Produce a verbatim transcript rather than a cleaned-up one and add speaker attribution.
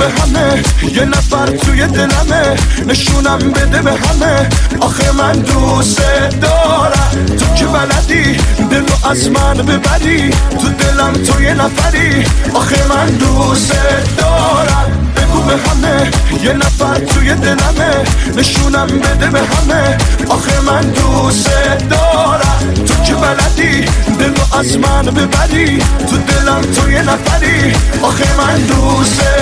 Speaker 1: به همه یه نفر توی دلمه، نشونم بده به همه آخه من دوست دارم. تو که بلدی دلو از من ببری، تو دلم تو یه نفری آخه من دوست دارم. بگو به همه یه نفر توی دلمه، نشونم بده به همه آخه من دوست دارم. تو که بلدی دلو از من ببری، تو دلم تو یه نفری آخه من دوست